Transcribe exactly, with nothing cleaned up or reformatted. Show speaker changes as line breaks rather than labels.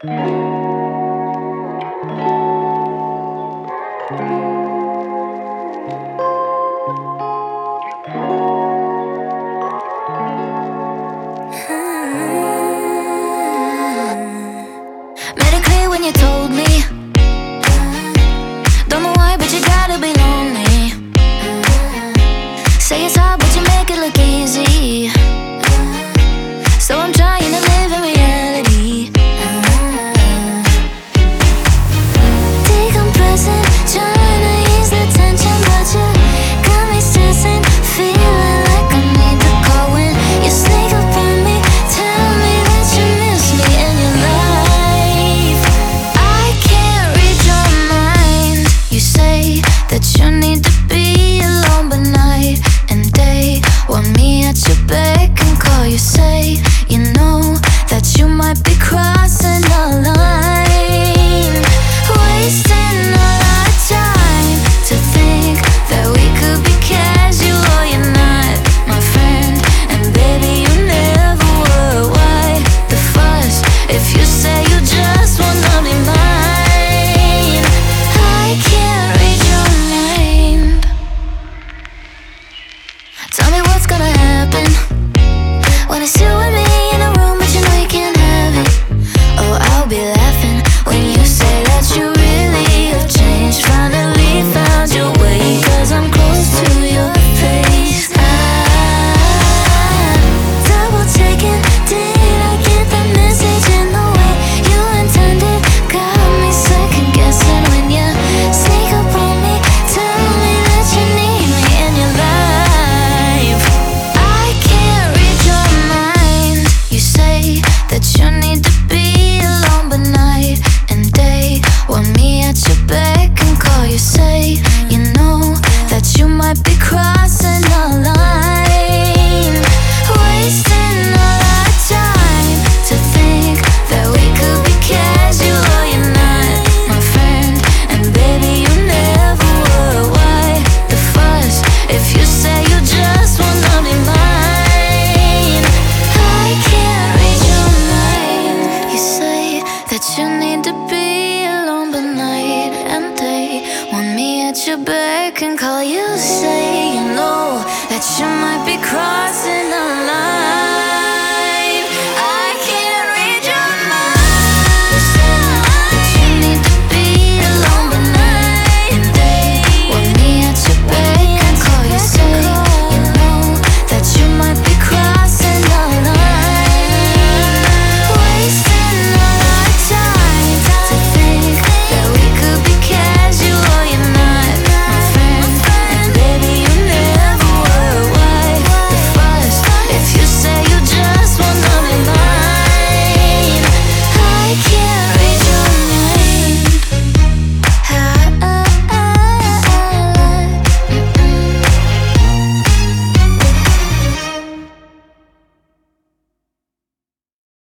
Made it clear when you told me. Don't know why, but you gotta be lonely. Say it's hard, but you make it look easy. So I'm trying to live in reality. Decompressing, trying to ease the tension, but you got me stressing, feeling like I need to call when you sneak up on me. Tell me that you miss me in your life. I can't read your mind. You say that you need to be alone, but night and day want me at your beck and call. You say you know that you might be crossing the line, wasting all our time to think that we could be casual. You're not my friend, and baby, you never were. Why the fuss if you say you just wanna be mine? I can't read your mind. Tell me what's gonna happen when it's you and me in a room, but you know you can't have it. Oh, I'll be laughing when you say that you really have changed. Finally found your way, cause I'm close to your face. I'm double checking, did I get the message in the way you intended? Got me second guessing when you sneak up on me. Tell me that you need me in your life. I can't read your mind. You say that you need to be alone, but night and day want me at your beck and call. You say you know that you might be crossing the line, wasting all our time to think that we could be casual. You're not my friend, and baby, you never were. Why the fuss if you say you just wanna be mine? I can't read your mind. You say that you need to be alone, but night and day want me at your beck and call. You say you know that you might be crossing the line.